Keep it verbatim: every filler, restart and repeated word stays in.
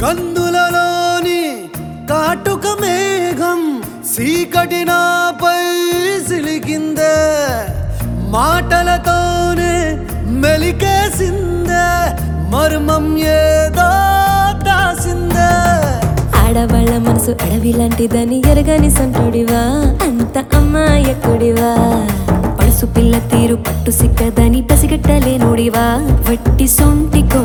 కందులలోని కాటుక మేఘం సీకటి నాపై సిలికిందే మాటలతోనే మెలికేసిందే మర్మం ఏదో దాసిందే ఆడవాళ్ళ మనసు అడవి లాంటిదని ఎరగని సంటుడివా అంత అమ్మాయకుడివా పడుసు పిల్ల తీరు పట్టు సిక్కదని పసిగట్టలేనుడివా వట్టి సొంటి